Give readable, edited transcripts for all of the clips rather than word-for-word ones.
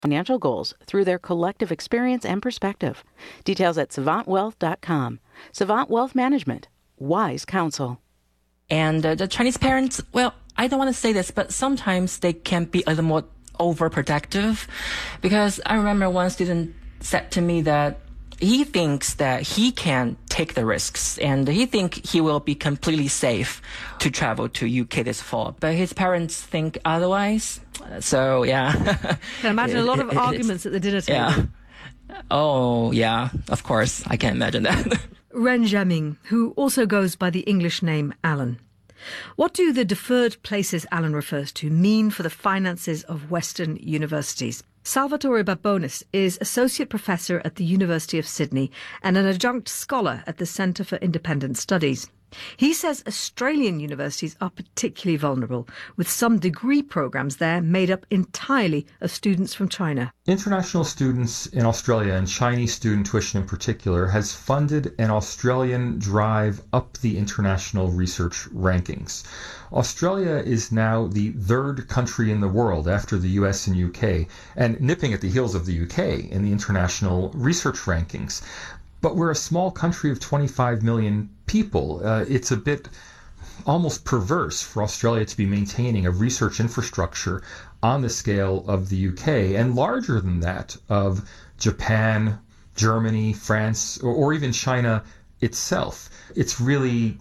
financial goals through their collective experience and perspective. Details at savantwealth.com. Savant Wealth Management. Wise counsel. And the Chinese parents, well, I don't want to say this, but sometimes they can be a little more overprotective. Because I remember one student said to me that he thinks that he can take the risks and he think he will be completely safe to travel to UK this fall. But his parents think otherwise. So, yeah. Can imagine a lot of arguments at the dinner table. Yeah. Oh, yeah, of course. I can imagine that. Ren Jiaming, who also goes by the English name Alan. What do the deferred places Alan refers to mean for the finances of Western universities? Salvatore Babonis is Associate Professor at the University of Sydney and an adjunct scholar at the Centre for Independent Studies. He says Australian universities are particularly vulnerable, with some degree programmes there made up entirely of students from China. International students in Australia, and Chinese student tuition in particular, has funded an Australian drive up the international research rankings. Australia is now the third country in the world after the US and UK, and nipping at the heels of the UK in the international research rankings. But we're a small country of 25 million people. It's a bit almost perverse for Australia to be maintaining a research infrastructure on the scale of the UK and larger than that of Japan, Germany, France, or even China itself. It's really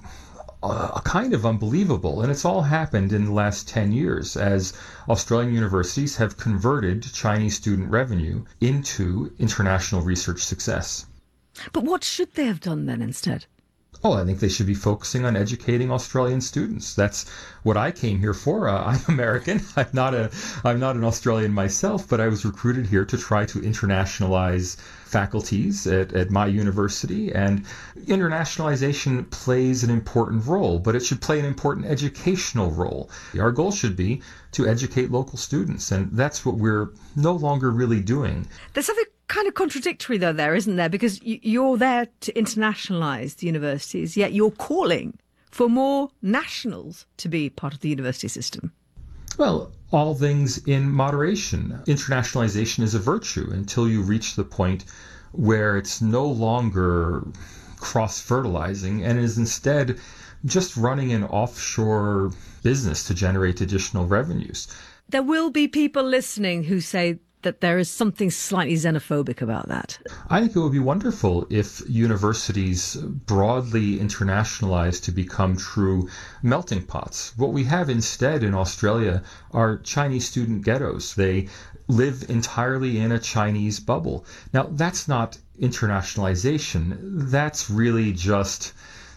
a kind of unbelievable, and it's all happened in the last 10 years as Australian universities have converted Chinese student revenue into international research success. But what should they have done then instead? Oh, I think they should be focusing on educating Australian students. That's what I came here for. I'm American. I'm not an Australian myself, but I was recruited here to try to internationalize faculties at my university. And internationalization plays an important role, but it should play an important educational role. Our goal should be to educate local students, and that's what we're no longer really doing. There's something kind of contradictory though there, isn't there? Because you're there to internationalise the universities, yet you're calling for more nationals to be part of the university system. Well, all things in moderation. Internationalization is a virtue until you reach the point where it's no longer cross-fertilizing and is instead just running an offshore business to generate additional revenues. There will be people listening who say that there is something slightly xenophobic about that. I think it would be wonderful if universities broadly internationalized to become true melting pots. What we have instead in Australia are Chinese student ghettos. They live entirely in a Chinese bubble. Now, that's not internationalization. That's really just,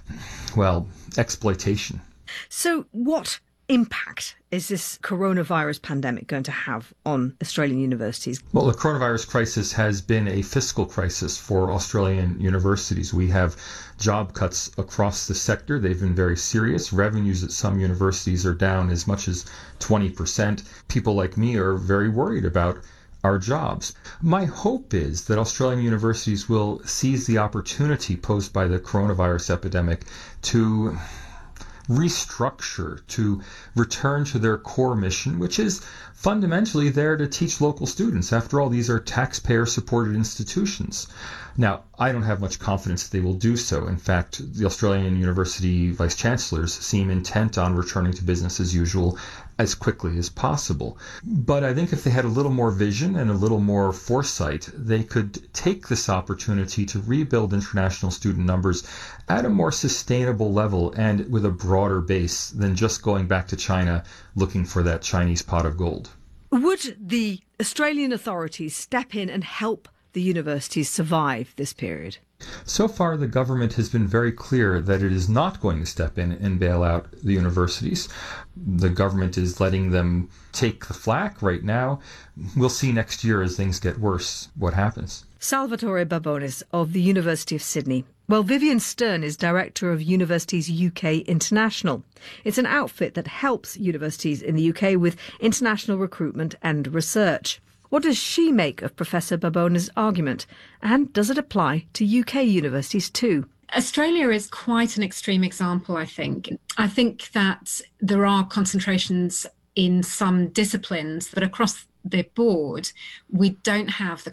well, exploitation. So what impact is this coronavirus pandemic going to have on Australian universities? Well, the coronavirus crisis has been a fiscal crisis for Australian universities. We have job cuts across the sector. They've been very serious. Revenues at some universities are down as much as 20%. People like me are very worried about our jobs. My hope is that Australian universities will seize the opportunity posed by the coronavirus epidemic to restructure, to return to their core mission, which is fundamentally there to teach local students. After all, these are taxpayer-supported institutions. Now, I don't have much confidence that they will do so. In fact, the Australian university vice-chancellors seem intent on returning to business as usual as quickly as possible. But I think if they had a little more vision and a little more foresight, they could take this opportunity to rebuild international student numbers at a more sustainable level and with a broader base than just going back to China looking for that Chinese pot of gold. Would the Australian authorities step in and help the universities survive this period? So far, the government has been very clear that it is not going to step in and bail out the universities. The government is letting them take the flak right now. We'll see next year as things get worse what happens. Salvatore Babonis of the University of Sydney. Well, Vivian Stern is Director of Universities UK International. It's an outfit that helps universities in the UK with international recruitment and research. What does she make of Professor Babonis' argument? And does it apply to UK universities too? Australia is quite an extreme example, I think. I think that there are concentrations in some disciplines, but across the board, we don't have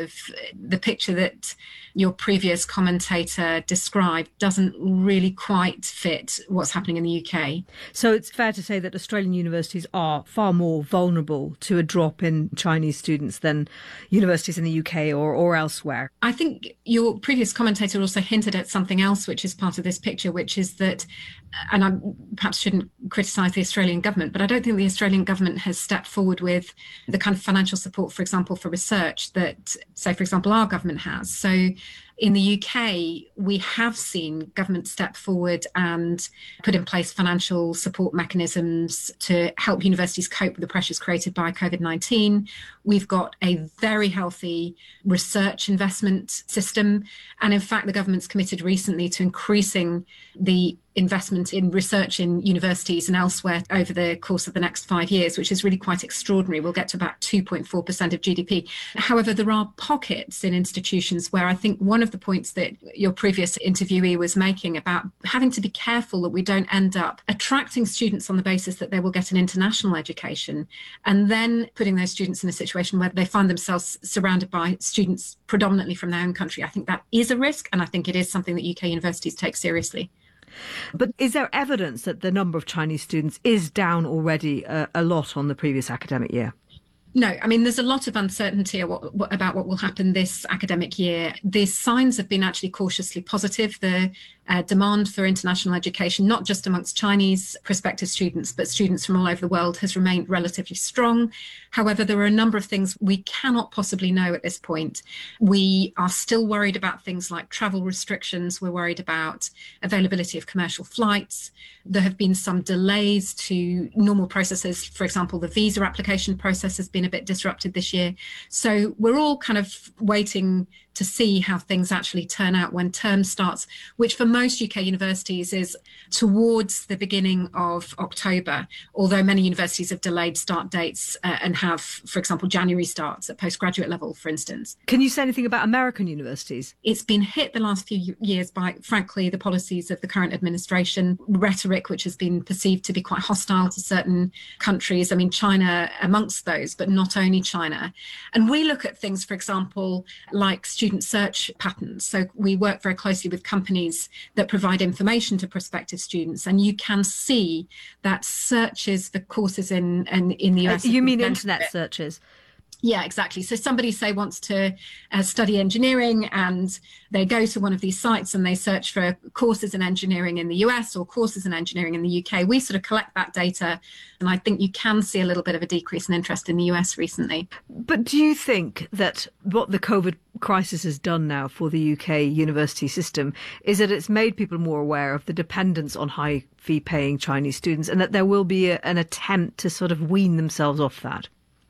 the picture that your previous commentator described doesn't really quite fit what's happening in the UK. So it's fair to say that Australian universities are far more vulnerable to a drop in Chinese students than universities in the UK or elsewhere. I think your previous commentator also hinted at something else which is part of this picture, which is that, and I perhaps shouldn't criticise the Australian government, but I don't think the Australian government has stepped forward with the kind of financial support, for example, for research that, say, for example, our government has. So in the UK, we have seen government step forward and put in place financial support mechanisms to help universities cope with the pressures created by COVID-19. We've got a very healthy research investment system. And in fact, the government's committed recently to increasing the investment in research in universities and elsewhere over the course of the next 5 years, which is really quite extraordinary. We'll get to about 2.4% of GDP. However, there are pockets in institutions where I think one of the points that your previous interviewee was making about having to be careful that we don't end up attracting students on the basis that they will get an international education and then putting those students in a situation where they find themselves surrounded by students predominantly from their own country. I think that is a risk, and I think it is something that UK universities take seriously. But is there evidence that the number of Chinese students is down already a lot on the previous academic year? No, I mean, there's a lot of uncertainty about what will happen this academic year. The signs have been actually cautiously positive. The demand for international education, not just amongst Chinese prospective students, but students from all over the world, has remained relatively strong. However, there are a number of things we cannot possibly know at this point. We are still worried about things like travel restrictions. We're worried about availability of commercial flights. There have been some delays to normal processes. For example, the visa application process has been a bit disrupted this year. So we're all kind of waiting to see how things actually turn out when term starts, which for most UK universities is towards the beginning of October, although many universities have delayed start dates and have, for example, January starts at postgraduate level, for instance. Can you say anything about American universities? It's been hit the last few years by, frankly, the policies of the current administration, rhetoric which has been perceived to be quite hostile to certain countries. I mean, China amongst those, but not only China. And we look at things, for example, like student search patterns. So we work very closely with companies that provide information to prospective students, and you can see that searches for courses in the US. You mean internet searches? Yeah, exactly. So somebody, say, wants to study engineering, and they go to one of these sites and they search for courses in engineering in the US or courses in engineering in the UK. We sort of collect that data, and I think you can see a little bit of a decrease in interest in the US recently. But do you think that what the COVID crisis has done now for the UK university system is that it's made people more aware of the dependence on high fee paying Chinese students, and that there will be an attempt to sort of wean themselves off that?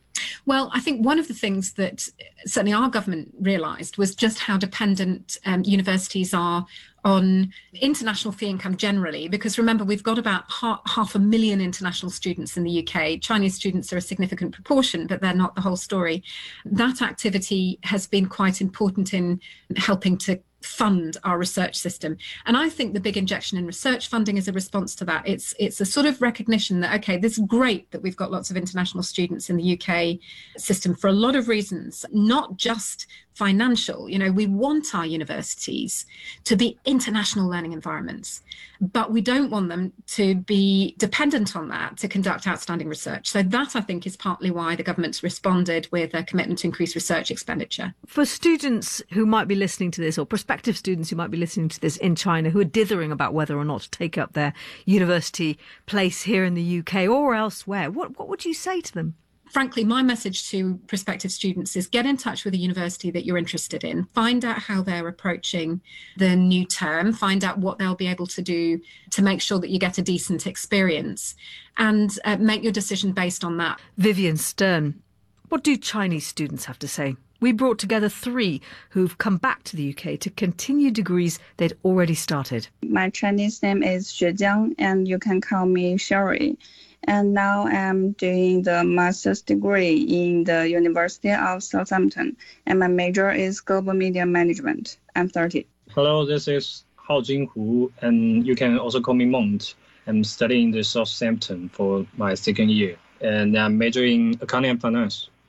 Well, I think one of the things that certainly our government realised was just how dependent universities are on international fee income generally, because remember, we've got about 500,000 international students in the UK. Chinese students are a significant proportion, but they're not the whole story. That activity has been quite important in helping to fund our research system. And I think the big injection in research funding is a response to that. It's a sort of recognition that, okay, this is great that we've got lots of international students in the UK system for a lot of reasons, not just financial. You know, we want our universities to be international learning environments, but we don't want them to be dependent on that to conduct outstanding research. So that, I think, is partly why the government's responded with a commitment to increase research expenditure. For students who might be listening to this, or prospective students who might be listening to this in China, who are dithering about whether or not to take up their university place here in the UK or elsewhere, what would you say to them? Frankly, my message to prospective students is get in touch with a university that you're interested in, find out how they're approaching the new term, find out what they'll be able to do to make sure that you get a decent experience, and make your decision based on that. Vivian Stern, what do Chinese students have to say? We brought together 3 who've come back to the UK to continue degrees they'd already started. My Chinese name is Xue Jiang, and you can call me Sherry. And now I'm doing the master's degree in the University of Southampton, and my major is global media management. I'm 30. Hello, this is Hao Jinghu, and you can also call me Mont. I'm studying in Southampton for my second year, and I'm majoring in accounting and finance.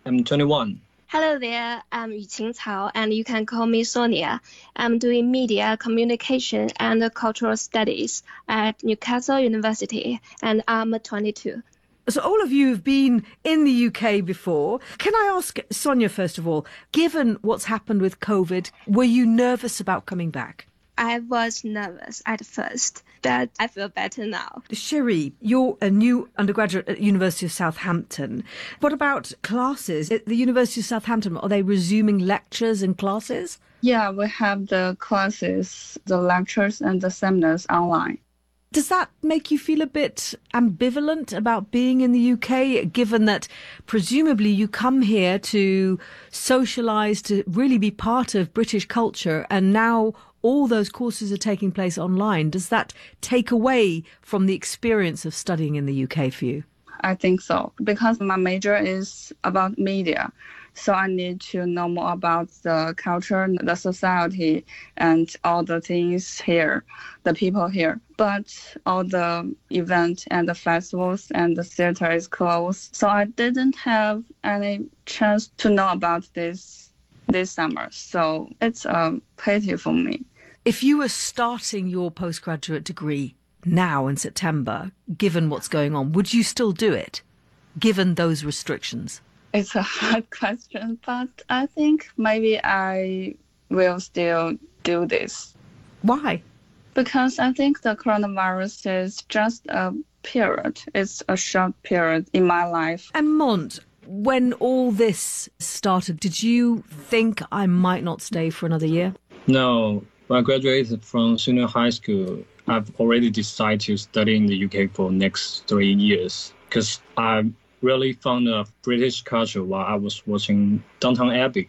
I'm 21. Hello there, I'm Yuqing Cao, and you can call me Sonia. I'm doing media, communication, and cultural studies at Newcastle University, and I'm 22. So all of you have been in the UK before. Can I ask Sonia, first of all, given what's happened with COVID, were you nervous about coming back? I was nervous at first, but I feel better now. Sherry, you're a new undergraduate at the University of Southampton. What about classes? At the University of Southampton, are they resuming lectures and classes? Yeah, we have the classes, the lectures and the seminars online. Does that make you feel a bit ambivalent about being in the UK, given that presumably you come here to socialise, to really be part of British culture, and now all those courses are taking place online? Does that take away from the experience of studying in the UK for you? I think so, because my major is about media. So I need to know more about the culture, the society, and all the things here, the people here. But all the events and the festivals and the theater is closed. So I didn't have any chance to know about this summer. So it's a pity for me. If you were starting your postgraduate degree now in September, given what's going on, would you still do it, given those restrictions? It's a hard question, but I think maybe I will still do this. Why? Because I think the coronavirus is just a period. It's a short period in my life. And Mont, when all this started, did you think I might not stay for another year? No, when I graduated from senior high school, I've already decided to study in the UK for next 3 years because I really found a British culture while I was watching Downton Abbey.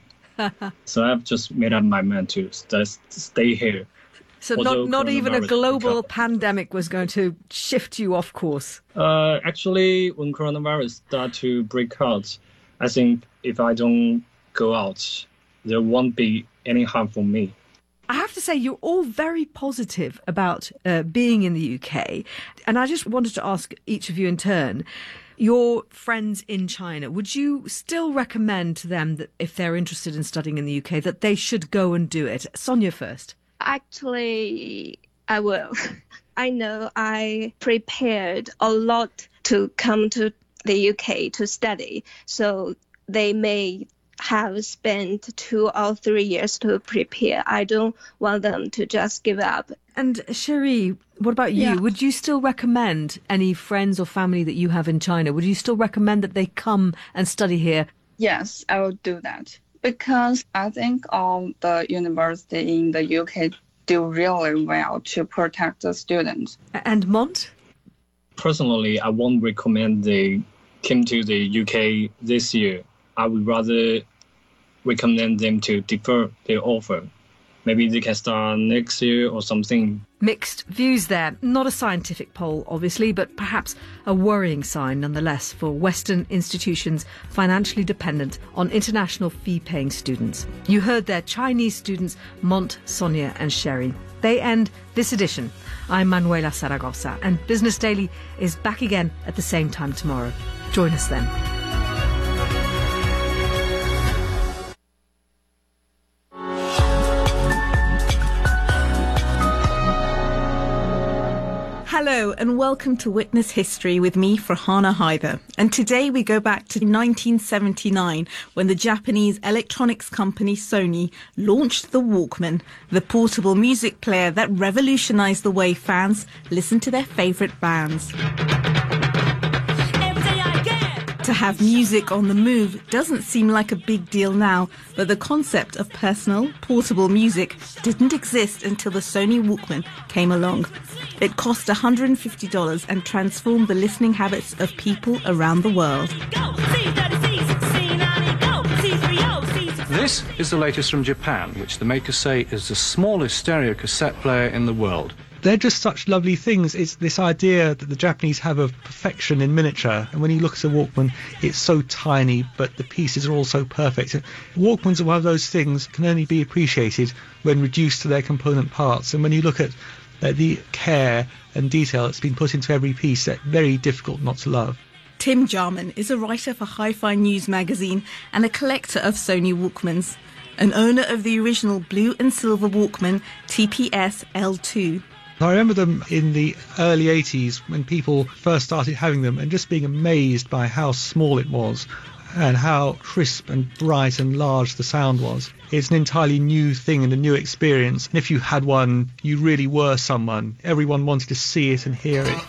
So I've just made up my mind to stay here. So not even a global pandemic was going to shift you off course? Actually, when coronavirus started to break out, I think if I don't go out, there won't be any harm for me. I have to say, you're all very positive about being in the UK. And I just wanted to ask each of you in turn, your friends in China, would you still recommend to them that if they're interested in studying in the UK, that they should go and do it? Sonia first. Actually, I will. I know I prepared a lot to come to the UK to study, so they may have spent 2 or 3 years to prepare. I don't want them to just give up. And Sherry, what about you? Yeah. Would you still recommend any friends or family that you have in China? Would you still recommend that they come and study here? Yes, I will do that. Because I think all the universities in the UK do really well to protect the students. And Mont? Personally, I won't recommend they come to the UK this year. I would rather recommend them to defer their offer. Maybe they can start next year or something. Mixed views there. Not a scientific poll, obviously, but perhaps a worrying sign nonetheless for Western institutions financially dependent on international fee-paying students. You heard their Chinese students, Mont, Sonia and Sherry. They end this edition. I'm Manuela Zaragoza, and Business Daily is back again at the same time tomorrow. Join us then. Hello and welcome to Witness History with me, Farhana Haider. And today we go back to 1979 when the Japanese electronics company Sony launched the Walkman, the portable music player that revolutionized the way fans listen to their favorite bands. To have music on the move doesn't seem like a big deal now, but the concept of personal, portable music didn't exist until the Sony Walkman came along. It cost $150 and transformed the listening habits of people around the world. This is the latest from Japan, which the makers say is the smallest stereo cassette player in the world. They're just such lovely things. It's this idea that the Japanese have of perfection in miniature. And when you look at a Walkman, it's so tiny, but the pieces are all so perfect. Walkmans are one of those things that can only be appreciated when reduced to their component parts. And when you look at the care and detail that's been put into every piece, that's very difficult not to love. Tim Jarman is a writer for Hi-Fi News magazine and a collector of Sony Walkmans, an owner of the original blue and silver Walkman TPS L2. I remember them in the early 80s when people first started having them and just being amazed by how small it was and how crisp and bright and large the sound was. It's an entirely new thing and a new experience. And if you had one, you really were someone. Everyone wanted to see it and hear it.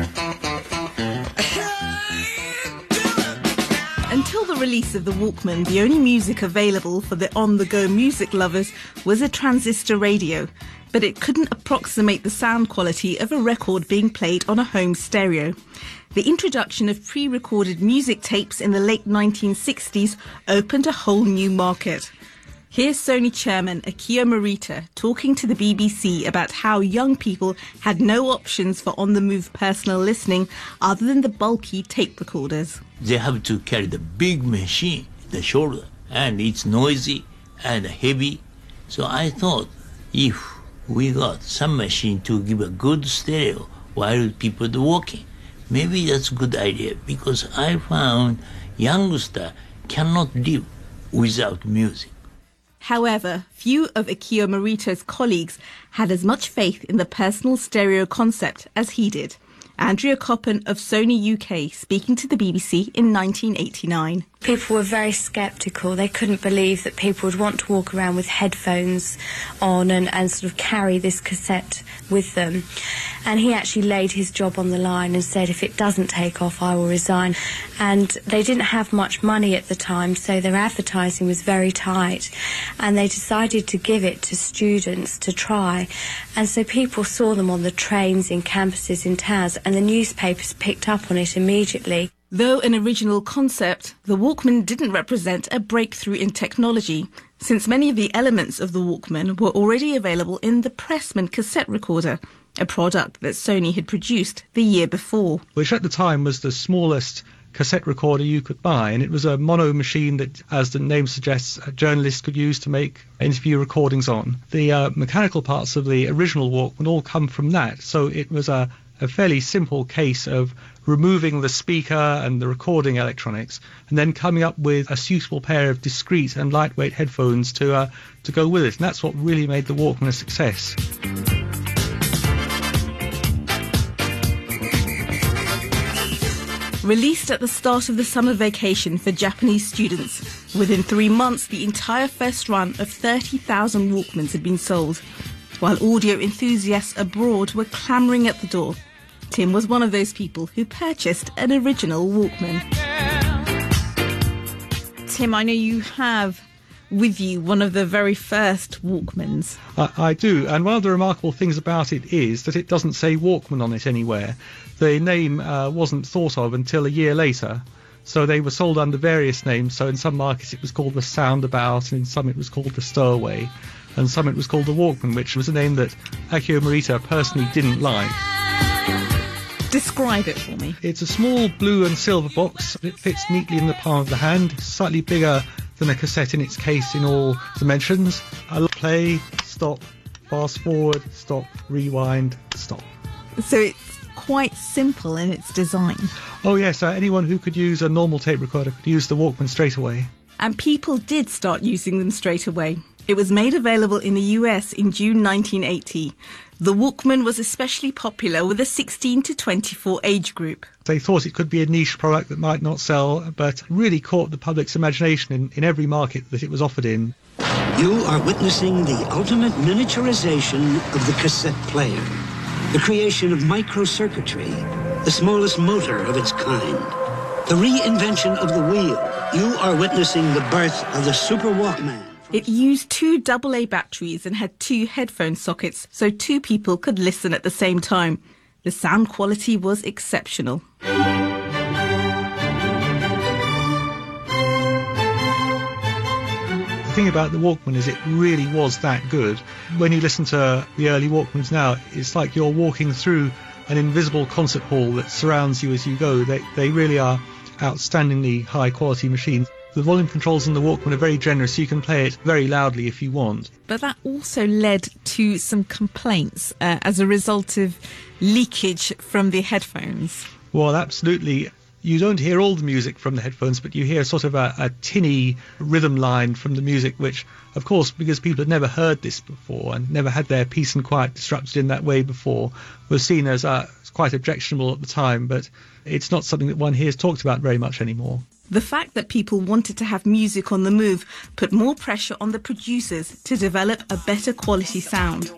Until the release of the Walkman, the only music available for the on-the-go music lovers was a transistor radio, but it couldn't approximate the sound quality of a record being played on a home stereo. The introduction of pre-recorded music tapes in the late 1960s opened a whole new market. Here's Sony chairman Akio Morita talking to the BBC about how young people had no options for on-the-move personal listening other than the bulky tape recorders. They have to carry the big machine, the shoulder, and it's noisy and heavy. So I thought, if we got some machine to give a good stereo while people are walking, maybe that's a good idea, because I found youngsters cannot live without music. However, few of Akio Morita's colleagues had as much faith in the personal stereo concept as he did. Andrea Coppen of Sony UK speaking to the BBC in 1989. People were very sceptical. They couldn't believe that people would want to walk around with headphones on and sort of carry this cassette with them. And he actually laid his job on the line and said, if it doesn't take off, I will resign. And they didn't have much money at the time, so their advertising was very tight. And they decided to give it to students to try. And so people saw them on the trains, in campuses, in towns, and the newspapers picked up on it immediately. Though an original concept, the Walkman didn't represent a breakthrough in technology, since many of the elements of the Walkman were already available in the Pressman cassette recorder, a product that Sony had produced the year before. Which at the time was the smallest cassette recorder you could buy, and it was a mono machine that, as the name suggests, journalists could use to make interview recordings on. The mechanical parts of the original Walkman all come from that, so it was a fairly simple case of removing the speaker and the recording electronics and then coming up with a suitable pair of discreet and lightweight headphones to go with it. And that's what really made the Walkman a success. Released at the start of the summer vacation for Japanese students, within 3 months the entire first run of 30,000 Walkmans had been sold, while audio enthusiasts abroad were clamouring at the door. Tim was one of those people who purchased an original Walkman. Tim, I know you have with you one of the very first Walkmans. I do, and one of the remarkable things about it is that it doesn't say Walkman on it anywhere. The name wasn't thought of until a year later, so they were sold under various names. So in some markets it was called the Soundabout, and in some it was called the Stowaway, and some it was called the Walkman, which was a name that Akio Morita personally didn't like. Describe it for me. It's a small blue and silver box. It fits neatly in the palm of the hand, slightly bigger than a cassette in its case in all dimensions. I'll play, stop, fast forward, stop, rewind, stop. So it's quite simple in its design. Oh yes, anyone who could use a normal tape recorder could use the Walkman straight away. And people did start using them straight away. It was made available in the US in June 1980. The Walkman was especially popular with the 16 to 24 age group. They thought it could be a niche product that might not sell, but really caught the public's imagination in every market that it was offered in. You are witnessing the ultimate miniaturization of the cassette player, the creation of microcircuitry, the smallest motor of its kind, the reinvention of the wheel. You are witnessing the birth of the Super Walkman. It used 2 AA batteries and had 2 headphone sockets, so 2 people could listen at the same time. The sound quality was exceptional. The thing about the Walkman is it really was that good. When you listen to the early Walkmans now, it's like you're walking through an invisible concert hall that surrounds you as you go. They really are outstandingly high quality machines. The volume controls in the Walkman are very generous, so you can play it very loudly if you want. But that also led to some complaints as a result of leakage from the headphones. Well, absolutely. You don't hear all the music from the headphones, but you hear sort of a tinny rhythm line from the music, which, of course, because people had never heard this before and never had their peace and quiet disrupted in that way before, was seen as quite objectionable at the time. But it's not something that one hears talked about very much anymore. The fact that people wanted to have music on the move put more pressure on the producers to develop a better quality sound.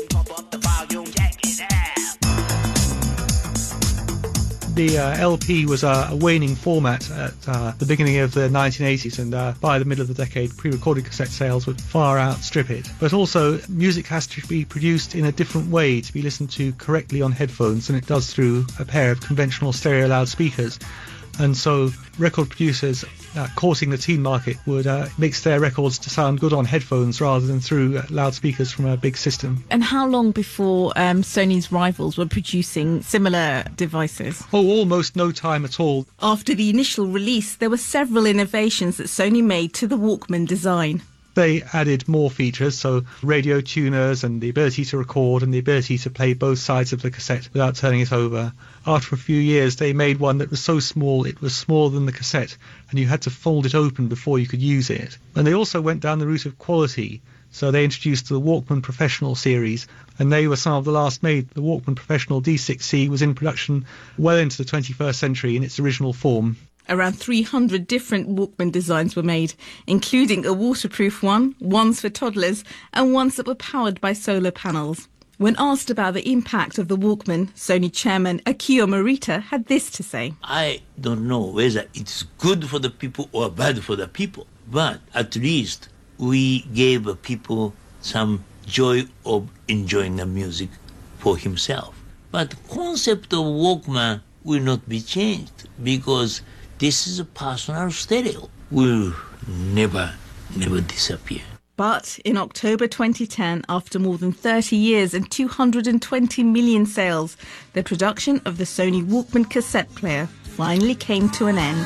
The LP was a waning format at the beginning of the 1980s, and by the middle of the decade, pre-recorded cassette sales would far outstrip it. But also, music has to be produced in a different way to be listened to correctly on headphones than it does through a pair of conventional stereo loudspeakers. And so record producers courting the teen market would mix their records to sound good on headphones rather than through loudspeakers from a big system. And how long before Sony's rivals were producing similar devices? Oh, almost no time at all. After the initial release, there were several innovations that Sony made to the Walkman design. They added more features, so radio tuners and the ability to record and the ability to play both sides of the cassette without turning it over. After a few years, they made one that was so small it was smaller than the cassette, and you had to fold it open before you could use it. And they also went down the route of quality, so they introduced the Walkman Professional series, and they were some of the last made. The Walkman Professional D6C was in production well into the 21st century in its original form. Around 300 different Walkman designs were made, including a waterproof one, ones for toddlers, and ones that were powered by solar panels. When asked about the impact of the Walkman, Sony chairman Akio Morita had this to say. I don't know whether it's good for the people or bad for the people, but at least we gave people some joy of enjoying the music for himself. But the concept of Walkman will not be changed because this is a personal stereo. Will never disappear. But in October 2010, after more than 30 years and 220 million sales, the production of the Sony Walkman cassette player finally came to an end.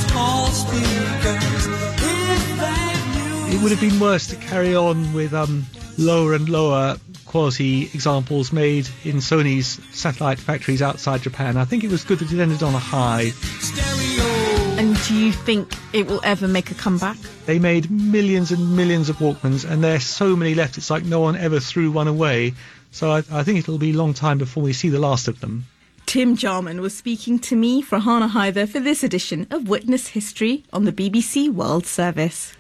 It would have been worse to carry on with lower and lower quality examples made in Sony's satellite factories outside Japan. I think it was good that it ended on a high. And do you think it will ever make a comeback? They made millions and millions of Walkmans, and there's so many left, it's like no one ever threw one away. So I think it'll be a long time before we see the last of them. Tim Jarman was speaking to me, Farhana Haider, for this edition of Witness History on the BBC World Service.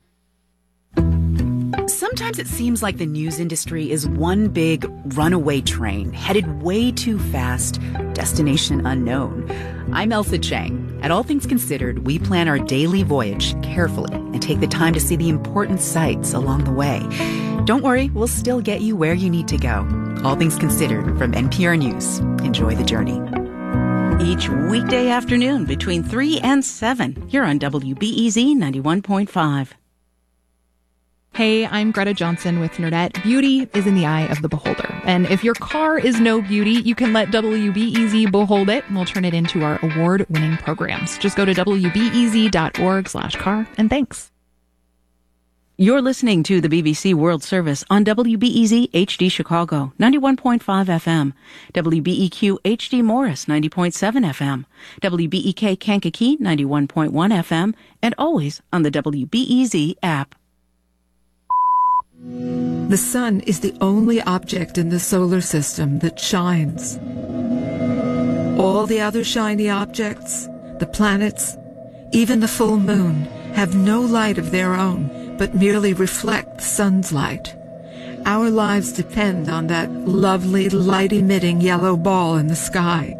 Sometimes it seems like the news industry is one big runaway train, headed way too fast, destination unknown. I'm Elsa Chang. At All Things Considered, we plan our daily voyage carefully and take the time to see the important sights along the way. Don't worry, we'll still get you where you need to go. All Things Considered from NPR News. Enjoy the journey. Each weekday afternoon between 3 and 7, you're on WBEZ 91.5. Hey, I'm Greta Johnson with Nerdette. Beauty is in the eye of the beholder. And if your car is no beauty, you can let WBEZ behold it, and we'll turn it into our award-winning programs. Just go to wbez.org/car, and thanks. You're listening to the BBC World Service on WBEZ HD Chicago, 91.5 FM, WBEQ HD Morris, 90.7 FM, WBEK Kankakee, 91.1 FM, and always on the WBEZ app. The sun is the only object in the solar system that shines. All the other shiny objects, the planets, even the full moon, have no light of their own, but merely reflect the sun's light. Our lives depend on that lovely, light-emitting yellow ball in the sky.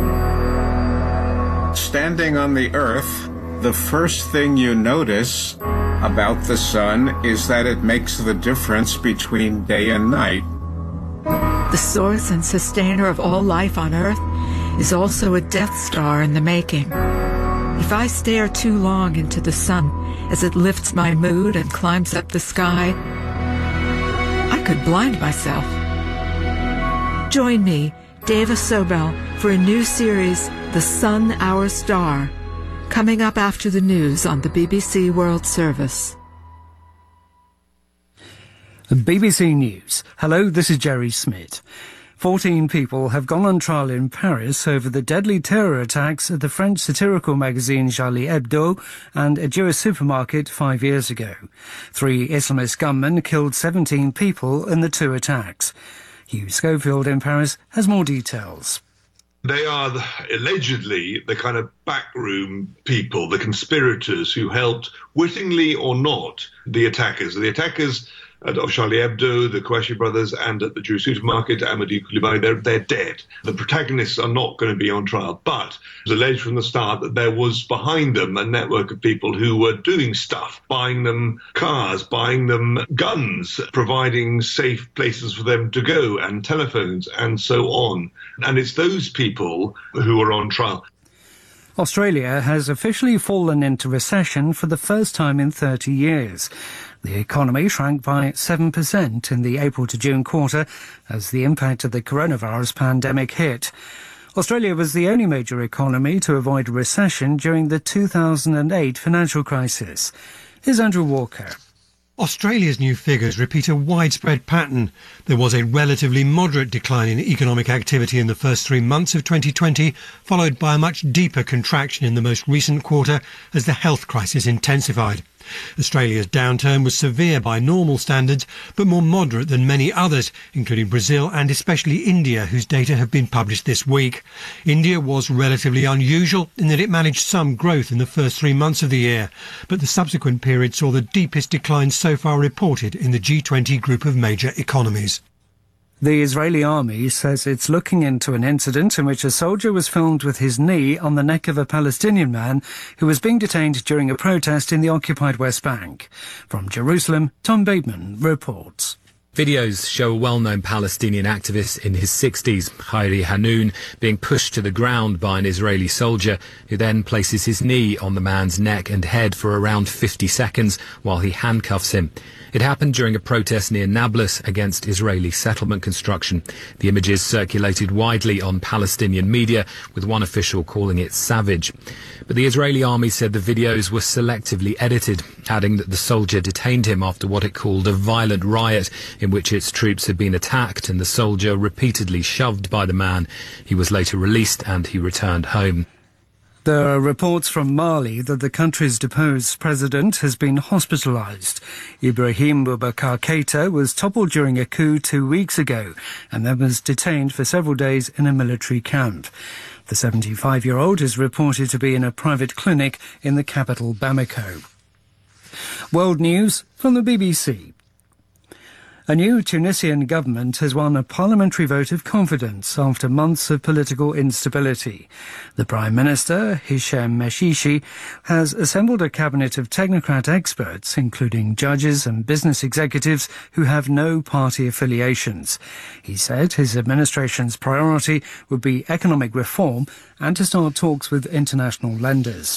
Standing on the Earth, the first thing you notice about the sun is that it makes the difference between day and night. The source and sustainer of all life on Earth is also a Death Star in the making. If I stare too long into the sun as it lifts my mood and climbs up the sky, I could blind myself. Join me, Deva Sobel, for a new series, The Sun, Our Star, coming up after the news on the BBC World Service. BBC News. Hello, this is Jerry Smith. 14 people have gone on trial in Paris over the deadly terror attacks at the French satirical magazine Charlie Hebdo and a Jewish supermarket 5 years ago. 3 Islamist gunmen killed 17 people in the 2 attacks. Hugh Schofield in Paris has more details. They are allegedly the kind of backroom people, the conspirators who helped, wittingly or not, the attackers. The attackers of Charlie Hebdo, the Kouachi brothers, and at the Jewish supermarket, Amadou Coulibaly, they're dead. The protagonists are not going to be on trial, but it was alleged from the start that there was behind them a network of people who were doing stuff, buying them cars, buying them guns, providing safe places for them to go, and telephones, and so on. And it's those people who are on trial. Australia has officially fallen into recession for the first time in 30 years. The economy shrank by 7% in the April to June quarter as the impact of the coronavirus pandemic hit. Australia was the only major economy to avoid a recession during the 2008 financial crisis. Here's Andrew Walker. Australia's new figures repeat a widespread pattern. There was a relatively moderate decline in economic activity in the first 3 months of 2020, followed by a much deeper contraction in the most recent quarter as the health crisis intensified. Australia's downturn was severe by normal standards, but more moderate than many others, including Brazil and especially India, whose data have been published this week. India was relatively unusual in that it managed some growth in the first 3 months of the year, but the subsequent period saw the deepest decline so far reported in the G20 group of major economies. The Israeli army says it's looking into an incident in which a soldier was filmed with his knee on the neck of a Palestinian man who was being detained during a protest in the occupied West Bank. From Jerusalem, Tom Bateman reports. Videos show a well-known Palestinian activist in his 60s, Khairi Hanoun, being pushed to the ground by an Israeli soldier who then places his knee on the man's neck and head for around 50 seconds while he handcuffs him. It happened during a protest near Nablus against Israeli settlement construction. The images circulated widely on Palestinian media, with one official calling it savage. But the Israeli army said the videos were selectively edited, adding that the soldier detained him after what it called a violent riot in which its troops had been attacked and the soldier repeatedly shoved by the man. He was later released and he returned home. There are reports from Mali that the country's deposed president has been hospitalized. Ibrahim Boubacar Keita was toppled during a coup 2 weeks ago and then was detained for several days in a military camp. The 75-year-old is reported to be in a private clinic in the capital Bamako. World news from the BBC. A new Tunisian government has won a parliamentary vote of confidence after months of political instability. The Prime Minister, Hichem Meshishi, has assembled a cabinet of technocrat experts, including judges and business executives who have no party affiliations. He said his administration's priority would be economic reform and to start talks with international lenders.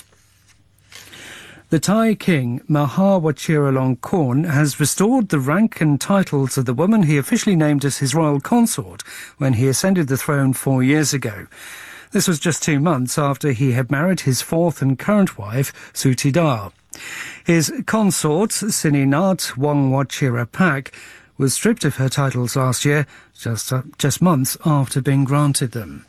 The Thai king, Maha Vajiralongkorn, has restored the rank and titles of the woman he officially named as his royal consort when he ascended the throne 4 years ago. This was just 2 months after he had married his fourth and current wife, Sutidar. His consort, Sininat Wangwachirapak, was stripped of her titles last year, just months after being granted them.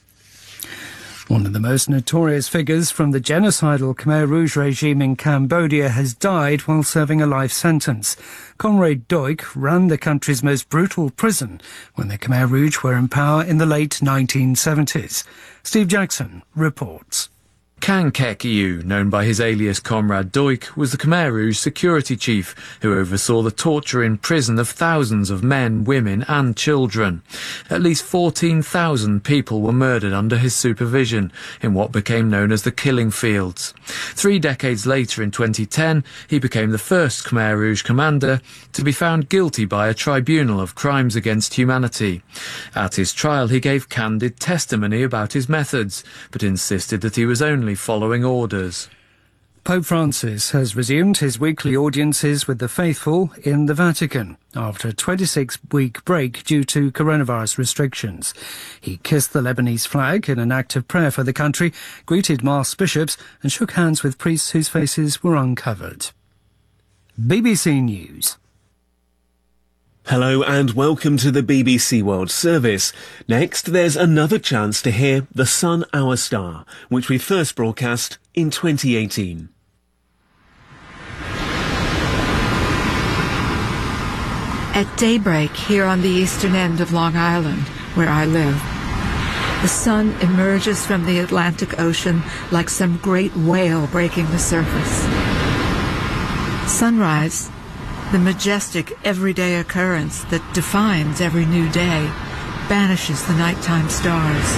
One of the most notorious figures from the genocidal Khmer Rouge regime in Cambodia has died while serving a life sentence. Conrad Duch ran the country's most brutal prison when the Khmer Rouge were in power in the late 1970s. Steve Jackson reports. Kang Kek Yew, known by his alias Comrade Duch, was the Khmer Rouge security chief who oversaw the torture in prison of thousands of men, women and children. At least 14,000 people were murdered under his supervision in what became known as the Killing Fields. 3 decades later, in 2010, he became the first Khmer Rouge commander to be found guilty by a tribunal of crimes against humanity. At his trial, he gave candid testimony about his methods, but insisted that he was only following orders. Pope Francis has resumed his weekly audiences with the faithful in the Vatican after a 26-week break due to coronavirus restrictions. He kissed the Lebanese flag in an act of prayer for the country, greeted mass bishops and shook hands with priests whose faces were uncovered. BBC News. Hello and welcome to the BBC World Service. Next, there's another chance to hear The Sun, Our Star, which we first broadcast in 2018. At daybreak here on the eastern end of Long Island, where I live, the sun emerges from the Atlantic Ocean like some great whale breaking the surface. Sunrise, the majestic everyday occurrence that defines every new day, banishes the nighttime stars.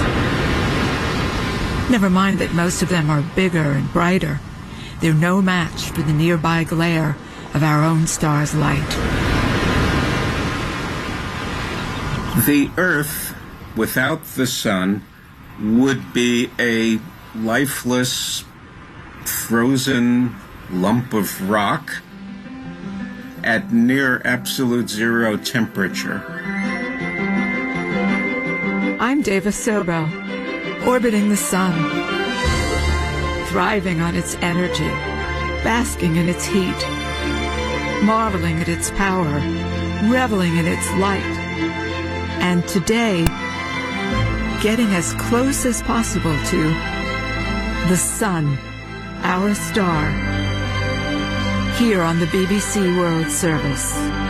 Never mind that most of them are bigger and brighter. They're no match for the nearby glare of our own star's light. The Earth, without the sun, would be a lifeless, frozen lump of rock at near absolute zero temperature. I'm Davis Sobel, orbiting the sun, thriving on its energy, basking in its heat, marveling at its power, reveling in its light, and today, getting as close as possible to the sun, our star, here on the BBC World Service.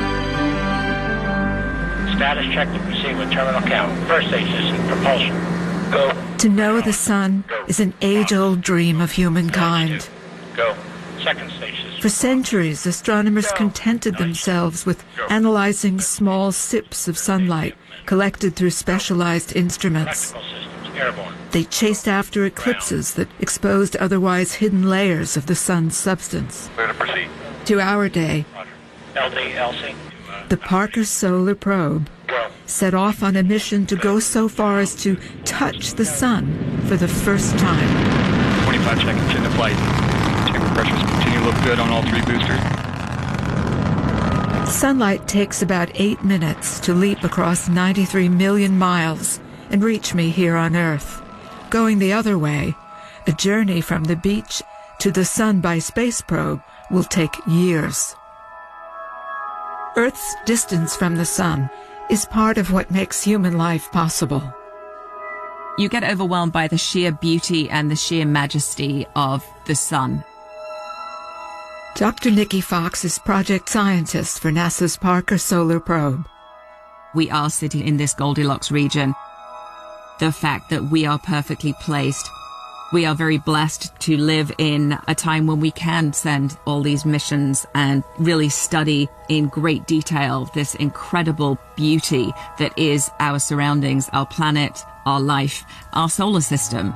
Status check to proceed with terminal count. First stage system propulsion. Go. To know the sun is an age-old dream of humankind. Go. Second stage system. For centuries, astronomers contented themselves with analyzing small sips of sunlight collected through specialized instruments. They chased after eclipses that exposed otherwise hidden layers of the sun's substance. Clear to proceed. To our day, LC. the Parker Solar Probe set off on a mission to go so far as to touch the sun for the first time. 25 seconds into flight. Chamber pressures continue to look good on all three boosters. Sunlight takes about 8 minutes to leap across 93 million miles and reach me here on Earth. Going the other way, a journey from the beach to the sun by space probe will take years. Earth's distance from the sun is part of what makes human life possible. You get overwhelmed by the sheer beauty and the sheer majesty of the sun. Dr. Nikki Fox is project scientist for NASA's Parker Solar Probe. We are sitting in this Goldilocks region. The fact that we are perfectly placed. We are very blessed to live in a time when we can send all these missions and really study in great detail this incredible beauty that is our surroundings, our planet, our life, our solar system.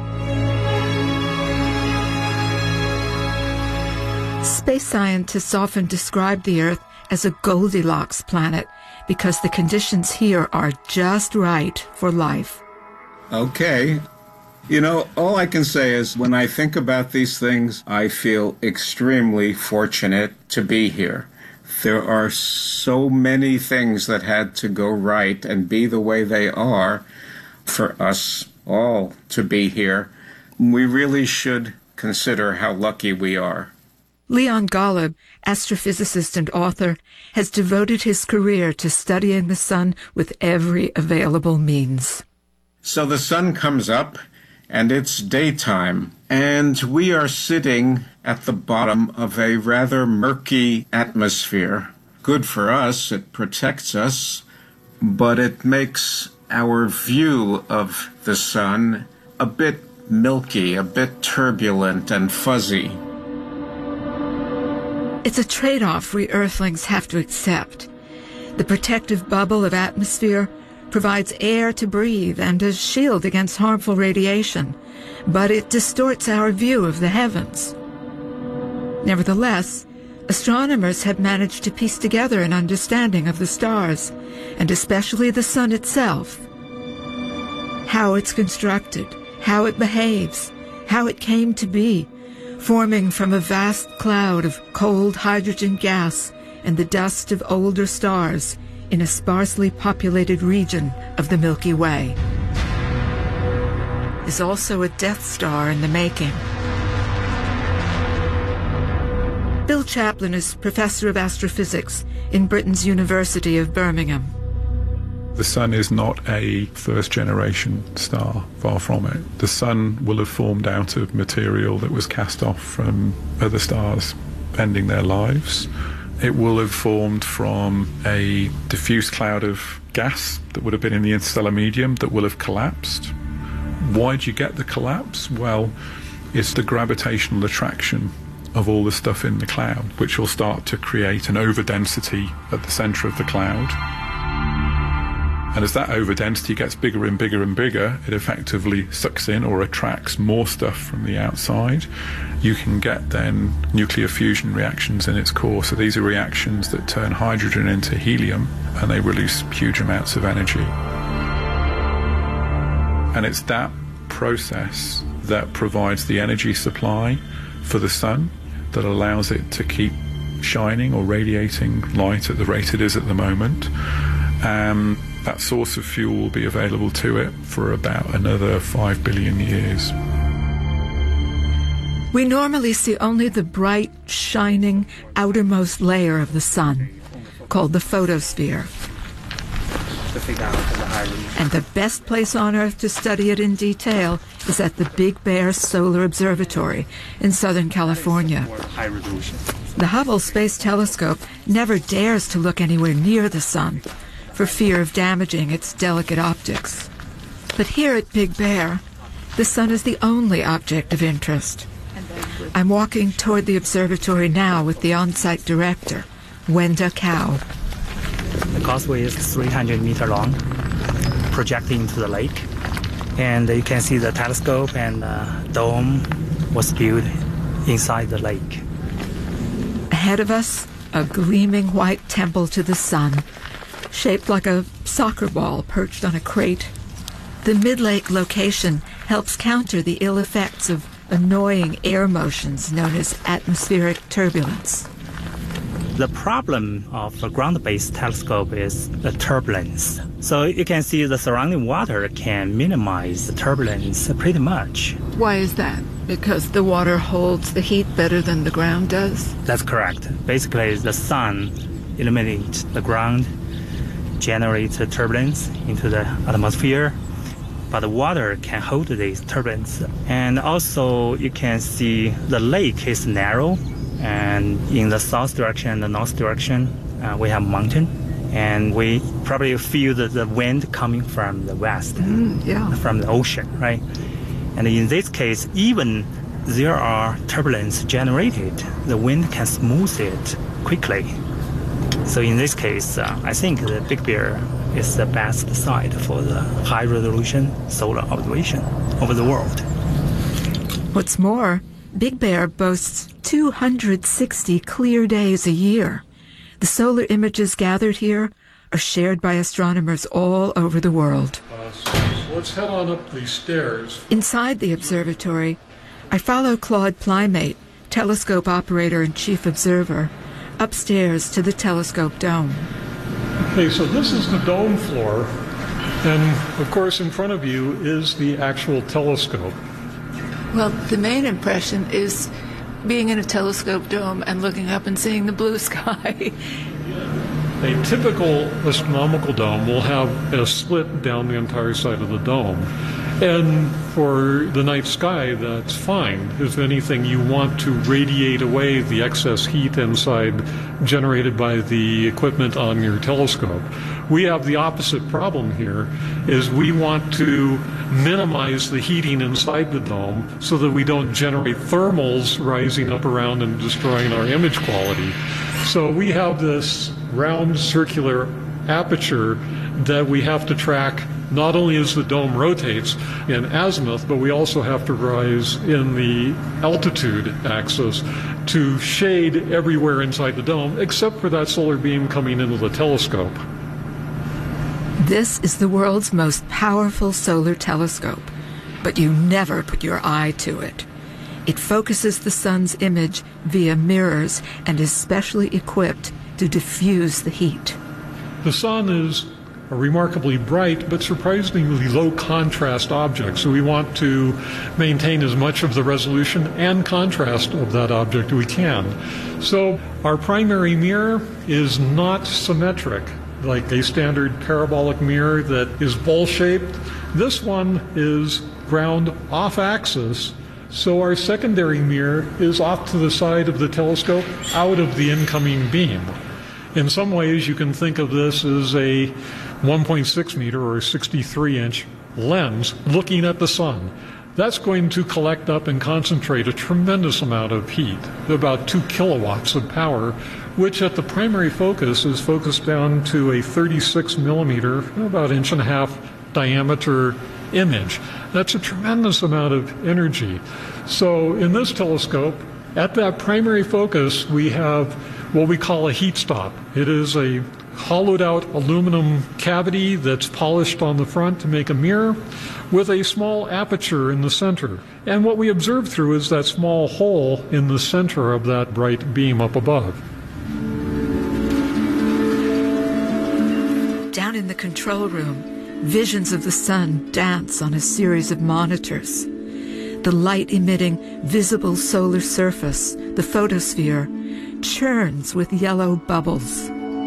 Space scientists often describe the Earth as a Goldilocks planet because the conditions here are just right for life. Okay. You know, all I can say is when I think about these things, I feel extremely fortunate to be here. There are so many things that had to go right and be the way they are for us all to be here. We really should consider how lucky we are. Leon Golub, astrophysicist and author, has devoted his career to studying the sun with every available means. So the sun comes up, and it's daytime, and we are sitting at the bottom of a rather murky atmosphere. Good for us, it protects us, but it makes our view of the sun a bit milky, a bit turbulent and fuzzy. It's a trade-off we Earthlings have to accept. The protective bubble of atmosphere provides air to breathe and a shield against harmful radiation, but it distorts our view of the heavens. Nevertheless, astronomers have managed to piece together an understanding of the stars, and especially the sun itself. How it's constructed, how it behaves, how it came to be, forming from a vast cloud of cold hydrogen gas and the dust of older stars in a sparsely populated region of the Milky Way. Is also a Death Star in the making. Bill Chaplin is Professor of Astrophysics in Britain's University of Birmingham. The Sun is not a first-generation star, far from it. The Sun will have formed out of material that was cast off from other stars ending their lives. It will have formed from a diffuse cloud of gas that would have been in the interstellar medium that will have collapsed. Why do you get the collapse? Well, it's the gravitational attraction of all the stuff in the cloud, which will start to create an overdensity at the center of the cloud. And as that overdensity gets bigger and bigger and bigger, it effectively sucks in or attracts more stuff from the outside. You can get then nuclear fusion reactions in its core. So these are reactions that turn hydrogen into helium, and they release huge amounts of energy. And it's that process that provides the energy supply for the Sun that allows it to keep shining or radiating light at the rate it is at the moment. That source of fuel will be available to it for about another 5 billion years. We normally see only the bright, shining, outermost layer of the Sun, called the photosphere. And the best place on Earth to study it in detail is at the Big Bear Solar Observatory in Southern California. The Hubble Space Telescope never dares to look anywhere near the Sun for fear of damaging its delicate optics. But here at Big Bear, the Sun is the only object of interest. I'm walking toward the observatory now with the on-site director, Wenda Cao. The causeway is 300 meters long, projecting into the lake. And you can see the telescope and dome was built inside the lake. Ahead of us, a gleaming white temple to the Sun, shaped like a soccer ball perched on a crate. The mid-lake location helps counter the ill effects of annoying air motions known as atmospheric turbulence. The problem of a ground-based telescope is the turbulence. So you can see the surrounding water can minimize the turbulence pretty much. Why is that? Because the water holds the heat better than the ground does? That's correct. Basically, the sun illuminates the ground, generates turbulence into the atmosphere, but the water can hold this turbulence. And also, you can see the lake is narrow, and in the south direction and the north direction, we have mountain, and we probably feel the wind coming from the west, from the ocean, right? And in this case, even there are turbulence generated, the wind can smooth it quickly. So in this case, I think the Big Bear is the best site for the high-resolution solar observation over the world. What's more, Big Bear boasts 260 clear days a year. The solar images gathered here are shared by astronomers all over the world. So let's head on up these stairs. Inside the observatory, I follow Claude Plymate, telescope operator and chief observer, upstairs to the telescope dome. Okay, so this is the dome floor, and of course in front of you is the actual telescope. Well, the main impression is being in a telescope dome and looking up and seeing the blue sky. A typical astronomical dome will have a slit down the entire side of the dome. And for the night sky, that's fine. If anything, you want to radiate away the excess heat inside generated by the equipment on your telescope. We have the opposite problem here, is we want to minimize the heating inside the dome so that we don't generate thermals rising up around and destroying our image quality. So we have this round circular aperture that we have to track not only as the dome rotates in azimuth, but we also have to rise in the altitude axis to shade everywhere inside the dome, except for that solar beam coming into the telescope. This is the world's most powerful solar telescope, but you never put your eye to it. It focuses the sun's image via mirrors and is specially equipped to diffuse the heat. The sun is a remarkably bright but surprisingly low contrast object. So we want to maintain as much of the resolution and contrast of that object we can. So our primary mirror is not symmetric like a standard parabolic mirror that is bowl-shaped. This one is ground off-axis, so our secondary mirror is off to the side of the telescope, out of the incoming beam. In some ways, you can think of this as a 1.6 meter or 63-inch lens looking at the sun. That's going to collect up and concentrate a tremendous amount of heat, about 2 kilowatts of power, which at the primary focus is focused down to a 36 millimeter, about 1.5 inch diameter image. That's a tremendous amount of energy. So in this telescope, at that primary focus, we have what we call a heat stop. It is a hollowed out aluminum cavity that's polished on the front to make a mirror with a small aperture in the center. And what we observe through is that small hole in the center of that bright beam up above. Down in the control room, visions of the sun dance on a series of monitors. The light-emitting visible solar surface, the photosphere, churns with yellow bubbles.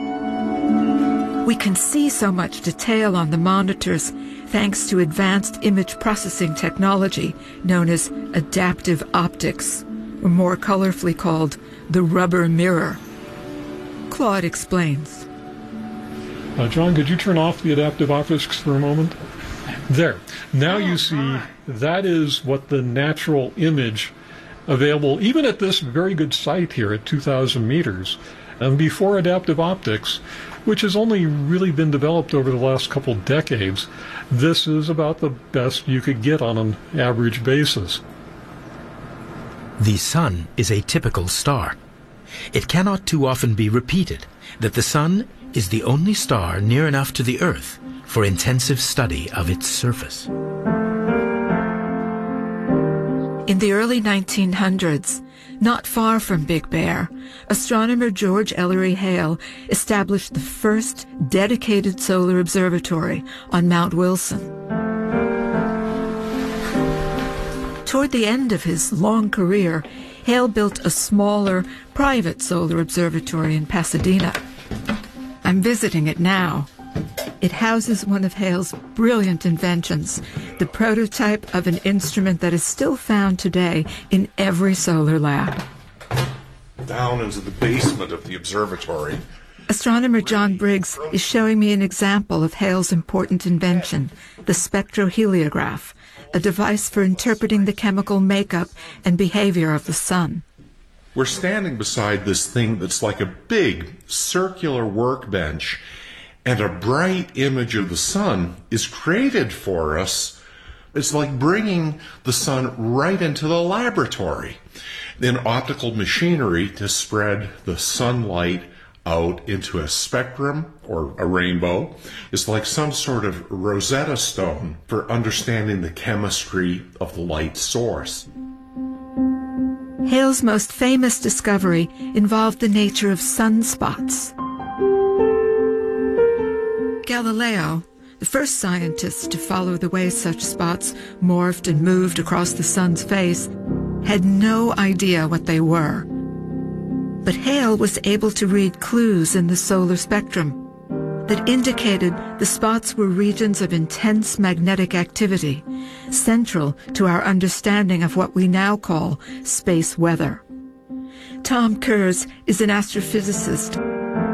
We can see so much detail on the monitors thanks to advanced image processing technology known as adaptive optics, or more colorfully called the rubber mirror. Claude explains. John, could you turn off the adaptive optics for a moment? There. Now you see that is what the natural image available, even at this very good site here at 2,000 meters. And before adaptive optics, which has only really been developed over the last couple decades, this is about the best you could get on an average basis. The sun is a typical star. It cannot too often be repeated that the sun is the only star near enough to the Earth for intensive study of its surface. In the early 1900s, not far from Big Bear, astronomer George Ellery Hale established the first dedicated solar observatory on Mount Wilson. Toward the end of his long career, Hale built a smaller, private solar observatory in Pasadena. I'm visiting it now. It houses one of Hale's brilliant inventions, the prototype of an instrument that is still found today in every solar lab. Down into the basement of the observatory. Astronomer John Briggs is showing me an example of Hale's important invention, the spectroheliograph, a device for interpreting the chemical makeup and behavior of the sun. We're standing beside this thing that's like a big circular workbench, and a bright image of the sun is created for us. It's like bringing the sun right into the laboratory. Then optical machinery to spread the sunlight out into a spectrum or a rainbow is like some sort of Rosetta Stone for understanding the chemistry of the light source. Hale's most famous discovery involved the nature of sunspots. Galileo, the first scientist to follow the way such spots morphed and moved across the sun's face, had no idea what they were. But Hale was able to read clues in the solar spectrum that indicated the spots were regions of intense magnetic activity, central to our understanding of what we now call space weather. Tom Kurz is an astrophysicist.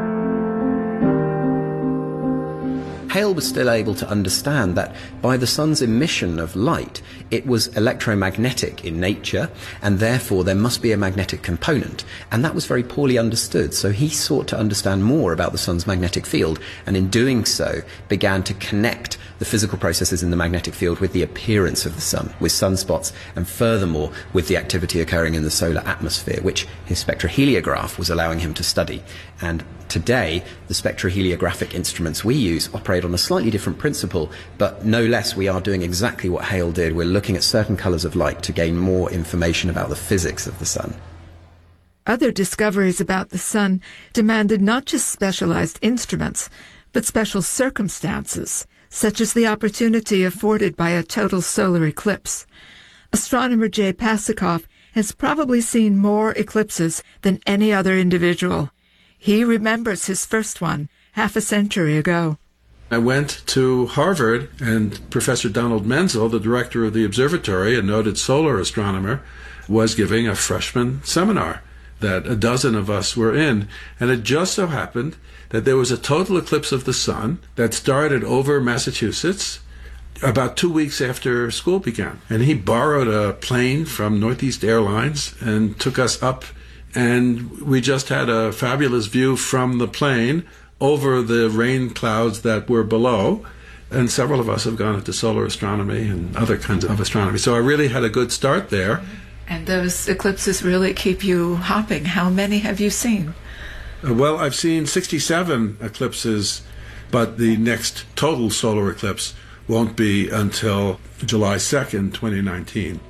Hale was still able to understand that by the sun's emission of light, it was electromagnetic in nature, and therefore there must be a magnetic component. And that was very poorly understood, so he sought to understand more about the sun's magnetic field, and in doing so began to connect the physical processes in the magnetic field with the appearance of the sun, with sunspots, and furthermore with the activity occurring in the solar atmosphere, which his spectroheliograph was allowing him to study. And today, the spectroheliographic instruments we use operate on a slightly different principle, but no less we are doing exactly what Hale did. We're looking at certain colours of light to gain more information about the physics of the sun. Other discoveries about the sun demanded not just specialized instruments, but special circumstances, such as the opportunity afforded by a total solar eclipse. Astronomer Jay Pasachoff has probably seen more eclipses than any other individual. He remembers his first one half a century ago. I went to Harvard, and Professor Donald Menzel, the director of the observatory, a noted solar astronomer, was giving a freshman seminar that a dozen of us were in. And it just so happened that there was a total eclipse of the sun that started over Massachusetts about 2 weeks after school began. And he borrowed a plane from Northeast Airlines and took us up, and we just had a fabulous view from the plane over the rain clouds that were below. And several of us have gone into solar astronomy and other kinds of astronomy. So I really had a good start there. And those eclipses really keep you hopping. How many have you seen? Well, I've seen 67 eclipses, but the next total solar eclipse won't be until July 2nd, 2019.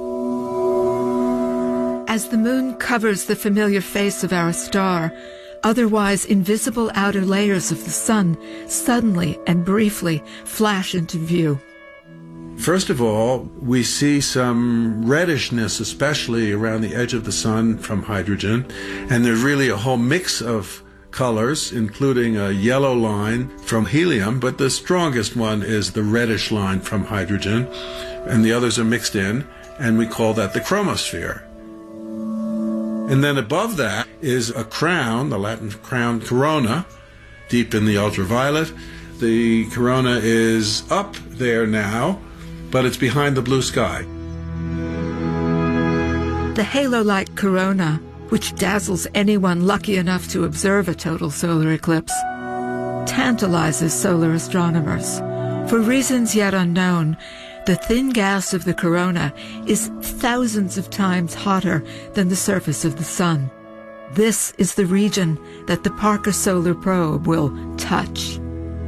As the moon covers the familiar face of our star, otherwise invisible outer layers of the sun suddenly and briefly flash into view. First of all, we see some reddishness, especially around the edge of the sun from hydrogen, and there's really a whole mix of colors, including a yellow line from helium, but the strongest one is the reddish line from hydrogen, and the others are mixed in, and we call that the chromosphere. And then above that is a crown, the Latin crown corona, deep in the ultraviolet. The corona is up there now, but it's behind the blue sky. The halo-like corona, which dazzles anyone lucky enough to observe a total solar eclipse, tantalizes solar astronomers. For reasons yet unknown, the thin gas of the corona is thousands of times hotter than the surface of the sun. This is the region that the Parker Solar Probe will touch.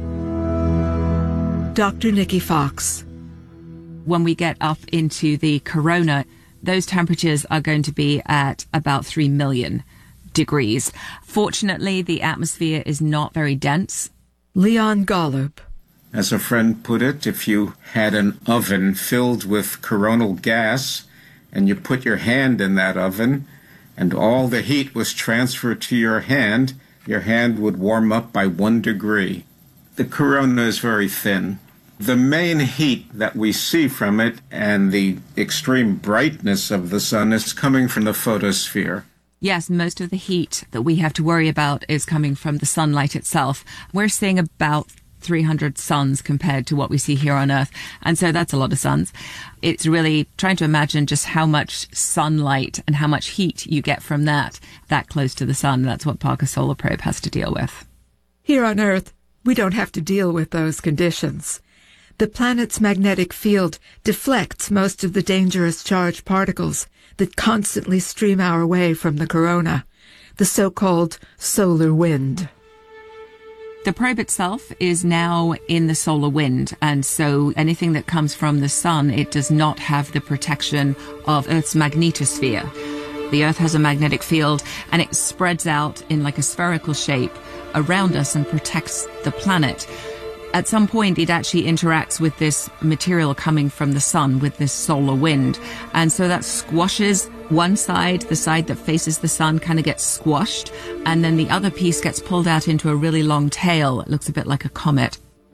Dr. Nikki Fox. When we get up into the corona, those temperatures are going to be at about 3 million degrees. Fortunately, the atmosphere is not very dense. Leon Golub. As a friend put it, if you had an oven filled with coronal gas and you put your hand in that oven and all the heat was transferred to your hand would warm up by 1 degree. The corona is very thin. The main heat that we see from it and the extreme brightness of the sun is coming from the photosphere. Yes, most of the heat that we have to worry about is coming from the sunlight itself. We're seeing about 300 suns compared to what we see here on Earth. And so that's a lot of suns. It's really trying to imagine just how much sunlight and how much heat you get from that close to the sun. That's what Parker Solar Probe has to deal with. Here on Earth, we don't have to deal with those conditions. The planet's magnetic field deflects most of the dangerous charged particles that constantly stream our way from the corona, the so-called solar wind. The probe itself is now in the solar wind, and so anything that comes from the sun, it does not have the protection of Earth's magnetosphere. The Earth has a magnetic field, and it spreads out in like a spherical shape around us and protects the planet. At some point, it actually interacts with this material coming from the sun, with this solar wind. And so that squashes one side, the side that faces the sun kind of gets squashed, and then the other piece gets pulled out into a really long tail. It looks a bit like a comet.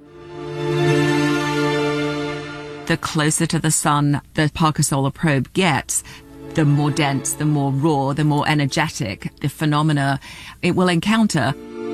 The closer to the sun the Parker Solar Probe gets, the more dense, the more raw, the more energetic the phenomena it will encounter.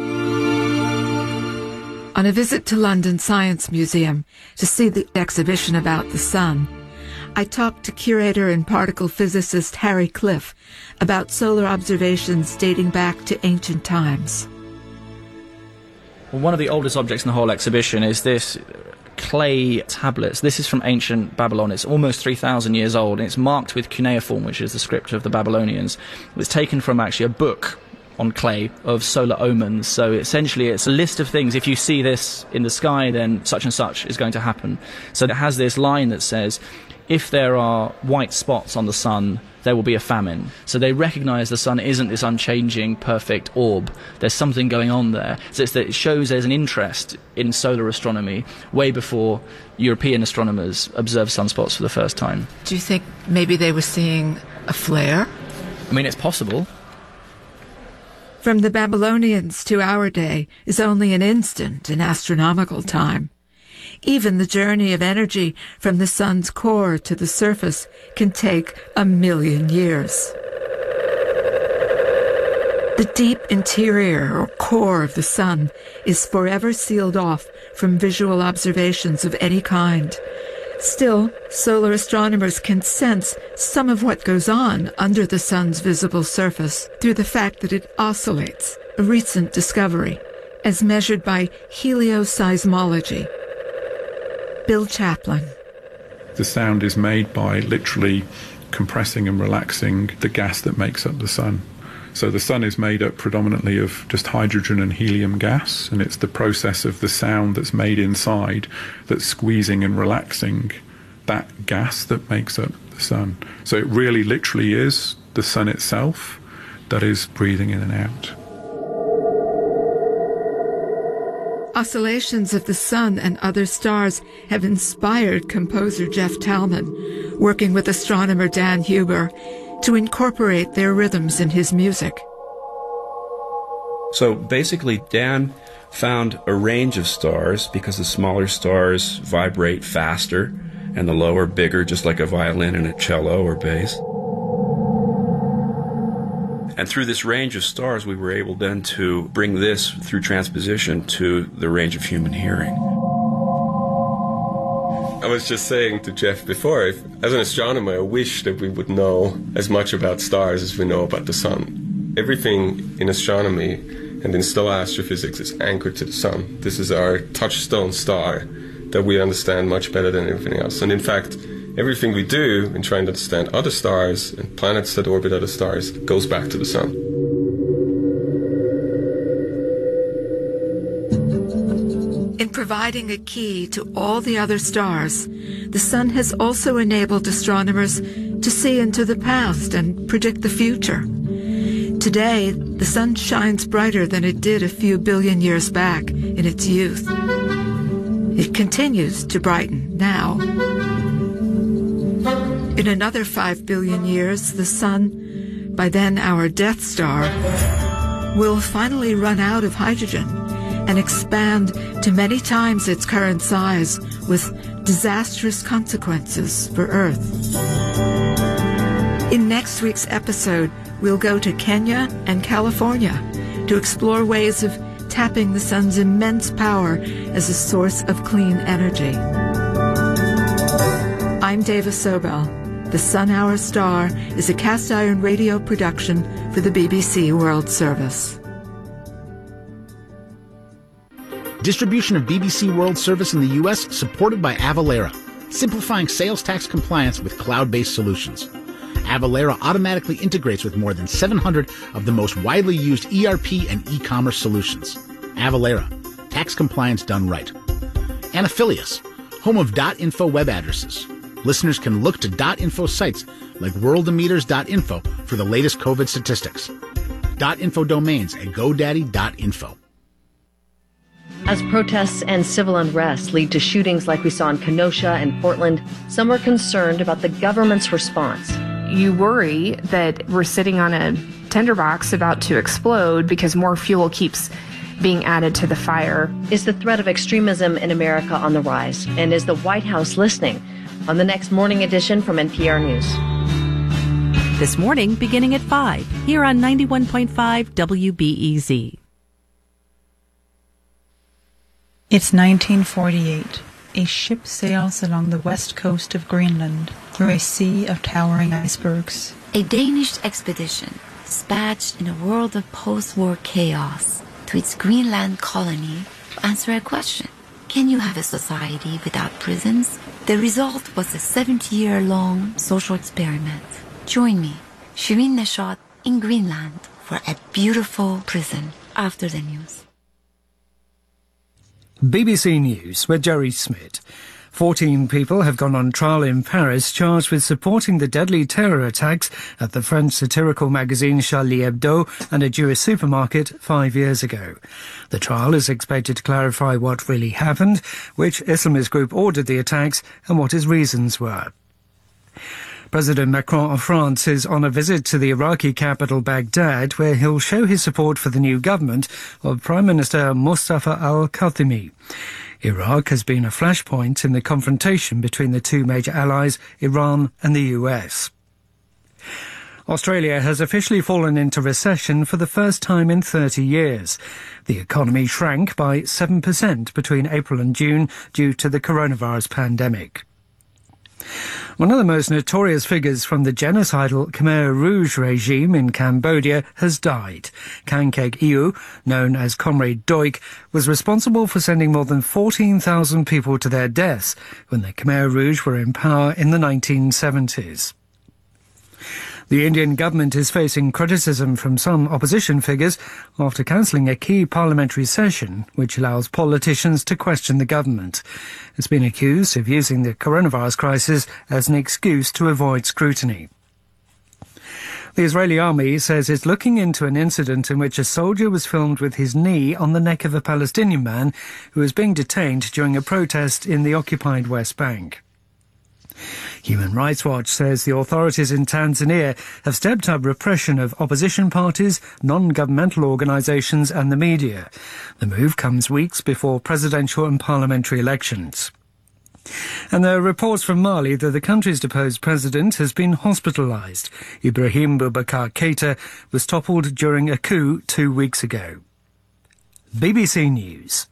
On a visit to London Science Museum to see the exhibition about the sun, I talked to curator and particle physicist Harry Cliff about solar observations dating back to ancient times. Well, one of the oldest objects in the whole exhibition is this clay tablets. This is from ancient Babylon. It's almost 3,000 years old, and it's marked with cuneiform, which is the script of the Babylonians. It's taken from actually a book on clay of solar omens. So essentially it's a list of things. If you see this in the sky, then such and such is going to happen. So it has this line that says, if there are white spots on the sun, there will be a famine. So they recognize the sun isn't this unchanging, perfect orb. There's something going on there. So it shows there's an interest in solar astronomy way before European astronomers observed sunspots for the first time. Do you think maybe they were seeing a flare? I mean, it's possible. From the Babylonians to our day is only an instant in astronomical time. Even the journey of energy from the sun's core to the surface can take 1,000,000 years. The deep interior or core of the sun is forever sealed off from visual observations of any kind. Still, solar astronomers can sense some of what goes on under the sun's visible surface through the fact that it oscillates, a recent discovery, as measured by helioseismology. Bill Chaplin. The sound is made by literally compressing and relaxing the gas that makes up the sun. So the sun is made up predominantly of just hydrogen and helium gas, and it's the process of the sound that's made inside that's squeezing and relaxing that gas that makes up the sun. So it really literally is the sun itself that is breathing in and out. Oscillations of the sun and other stars have inspired composer Jeff Talman, working with astronomer Dan Huber, to incorporate their rhythms in his music. So basically, Dan found a range of stars because the smaller stars vibrate faster and the lower bigger, just like a violin and a cello or bass. And through this range of stars, we were able then to bring this, through transposition, to the range of human hearing. I was just saying to Jeff before, as an astronomer, I wish that we would know as much about stars as we know about the sun. Everything in astronomy and in stellar astrophysics is anchored to the sun. This is our touchstone star that we understand much better than everything else. And in fact, everything we do in trying to understand other stars and planets that orbit other stars goes back to the sun. In providing a key to all the other stars, the sun has also enabled astronomers to see into the past and predict the future. Today, the sun shines brighter than it did a few billion years back in its youth. It continues to brighten now. In another 5 billion years, the sun, by then our Death Star, will finally run out of hydrogen and expand to many times its current size with disastrous consequences for Earth. In next week's episode, we'll go to Kenya and California to explore ways of tapping the sun's immense power as a source of clean energy. I'm Dava Sobel. The Sun Hour Star is a cast-iron radio production for the BBC World Service. Distribution of BBC World Service in the U.S. supported by Avalara, simplifying sales tax compliance with cloud-based solutions. Avalara automatically integrates with more than 700 of the most widely used ERP and e-commerce solutions. Avalara, tax compliance done right. And Affilius, home of .info web addresses. Listeners can look to .info sites like worldometers.info for the latest COVID statistics. .info domains at godaddy.info. As protests and civil unrest lead to shootings like we saw in Kenosha and Portland, some are concerned about the government's response. You worry that we're sitting on a tinderbox about to explode because more fuel keeps being added to the fire. Is the threat of extremism in America on the rise? And is the White House listening? On the next Morning Edition from NPR News. This morning, beginning at 5, here on 91.5 WBEZ. It's 1948. A ship sails along the west coast of Greenland through a sea of towering icebergs. A Danish expedition dispatched in a world of post-war chaos to its Greenland colony to answer a question. Can you have a society without prisons? The result was a 70-year-long social experiment. Join me, Shirin Neshat, in Greenland for for a beautiful prison after the news. BBC News with Jerry Smith. 14 people have gone on trial in Paris charged with supporting the deadly terror attacks at the French satirical magazine Charlie Hebdo and a Jewish supermarket 5 years ago. The trial is expected to clarify what really happened, which Islamist group ordered the attacks, and what his reasons were. President Macron of France is on a visit to the Iraqi capital Baghdad, where he'll show his support for the new government of Prime Minister Mustafa al-Khatimi. Iraq has been a flashpoint in the confrontation between the two major allies, Iran and the US. Australia has officially fallen into recession for the first time in 30 years. The economy shrank by 7% between April and June due to the coronavirus pandemic. One of the most notorious figures from the genocidal Khmer Rouge regime in Cambodia has died. Kankeg Iu, known as Comrade Doik, was responsible for sending more than 14,000 people to their deaths when the Khmer Rouge were in power in the 1970s. The Indian government is facing criticism from some opposition figures after cancelling a key parliamentary session which allows politicians to question the government. It's been accused of using the coronavirus crisis as an excuse to avoid scrutiny. The Israeli army says it's looking into an incident in which a soldier was filmed with his knee on the neck of a Palestinian man who was being detained during a protest in the occupied West Bank. Human Rights Watch says the authorities in Tanzania have stepped up repression of opposition parties, non-governmental organisations and the media. The move comes weeks before presidential and parliamentary elections. And there are reports from Mali that the country's deposed president has been hospitalised. Ibrahim Boubacar Keïta was toppled during a coup 2 weeks ago. BBC News.